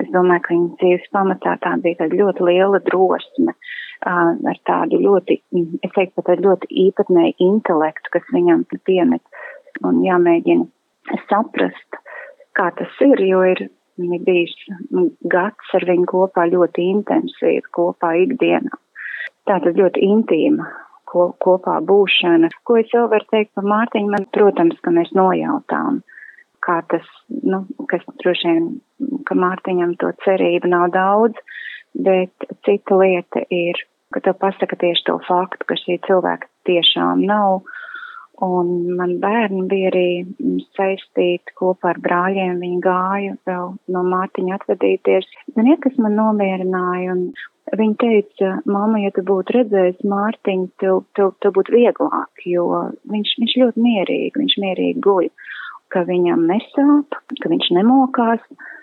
domāju, ka viņa dzīves pamatā tā bija tāda ļoti liela drosme, ar tādu ļoti, es teiktu, pat ar ļoti īpatnēju intelektu, kas viņam piemet, un jāmēģina saprast, kā tas ir, jo ir bijis gads ar viņu kopā ļoti intensīvi, kopā ikdienā. Tātad ļoti intīma kopā būšana. Ko es vēl varu teikt par Mārtiņu? Man, protams, ka mēs nojautām, kā tas, kas droši vien, ka Mārtiņam to cerību nav daudz, bet cita lieta ir, ka tev pasaka tieši to faktu, ka šī cilvēka tiešām nav, un man bērni bija arī saistīti kopā ar brāļiem, viņi gāja vēl no Mārtiņa atvadīties. Ziniet, kas man nomierināja, un viņi teica, mamma, ja tu būtu redzējis Mārtiņu, tev būtu vieglāk, jo viņš ļoti mierīgi guļ, ka viņam nesāp, ka viņš nemokās,